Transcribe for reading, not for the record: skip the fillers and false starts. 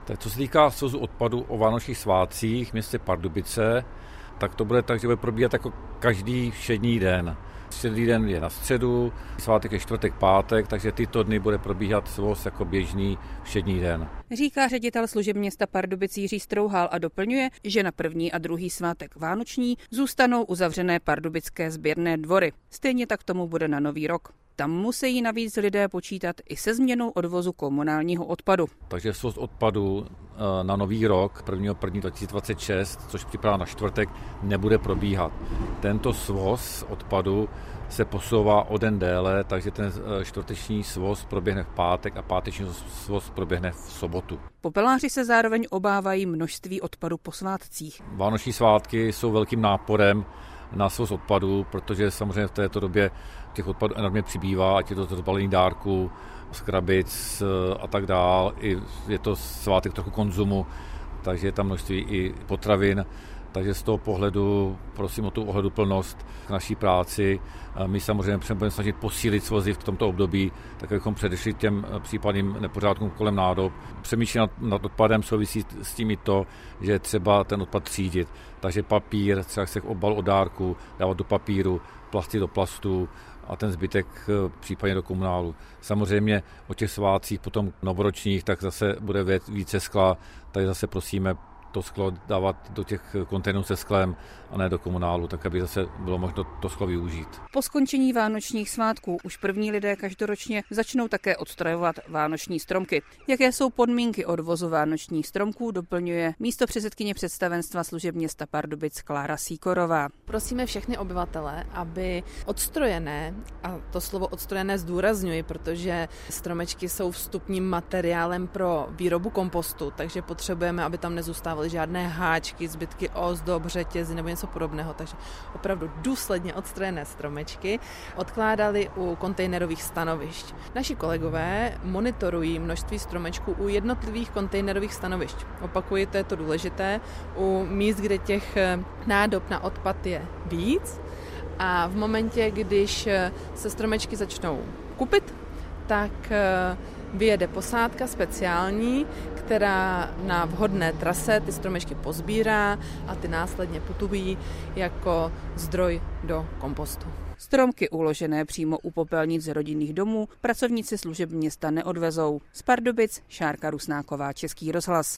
Tak co se týká svozu odpadu o vánočních svátcích v městě Pardubice, tak to bude tak, že bude probíhat jako každý všední den. Všední den je na středu, svátek je čtvrtek, pátek, takže tyto dny bude probíhat svoz jako běžný všední den. Říká ředitel služeb města Pardubic Jiří Strouhal a doplňuje, že na první a druhý svátek vánoční zůstanou uzavřené pardubické sběrné dvory. Stejně tak tomu bude na Nový rok. Tam musí navíc lidé počítat i se změnou odvozu komunálního odpadu. Takže svoz odpadu na Nový rok 1.1.2026, což připadá na čtvrtek, nebude probíhat. Tento svoz odpadu se posouvá o den déle, takže ten čtvrteční svoz proběhne v pátek a páteční svoz proběhne v sobotu. Popeláři se zároveň obávají množství odpadu po svátcích. Vánoční svátky jsou velkým náporem na svoz odpadu, protože samozřejmě v této době těch odpadů enormně přibývá, ať je to zbalení dárků, z krabic a tak dál. I je to svátek trochu konzumu, takže je tam množství i potravin. Takže z toho pohledu prosím o tu ohleduplnost k naší práci. My samozřejmě budeme snažit posílit svozy v tomto období, tak abychom předešli těm případným nepořádkům kolem nádob. Přemýšlení nad odpadem souvisí s tím i to, že je třeba ten odpad třídit. Takže papír, třeba se obal od dárku, dávat do papíru, plasty do plastu a ten zbytek případně do komunálu. Samozřejmě o těch svátcích potom novoročních, tak zase bude více skla, tak zase prosíme to sklo dávat do těch kontejnerů se sklem a ne do komunálu, tak aby zase bylo možno to sklo využít. Po skončení vánočních svátků už první lidé každoročně začnou také odstrojovat vánoční stromky. Jaké jsou podmínky odvozu vánočních stromků, doplňuje místopředsedkyně představenstva služeb města Pardubic Klára Sýkorová. Prosíme všechny obyvatele, aby odstrojené, a to slovo odstrojené zdůrazňuji, protože stromečky jsou vstupním materiálem pro výrobu kompostu, takže potřebujeme, aby tam nezůstávaly žádné háčky, zbytky ozdob, řetězy nebo něco podobného, takže opravdu důsledně odstrojené stromečky odkládali u kontejnerových stanovišť. Naši kolegové monitorují množství stromečků u jednotlivých kontejnerových stanovišť. Opakuji, to je to důležité, u míst, kde těch nádob na odpad je víc a v momentě, když se stromečky začnou kupit, tak vyjede posádka speciální, která na vhodné trase ty stromečky pozbírá a ty následně putují jako zdroj do kompostu. Stromky uložené přímo u popelnic rodinných domů pracovníci služeb města neodvezou. Z Pardubic Šárka Rusnáková, Český rozhlas.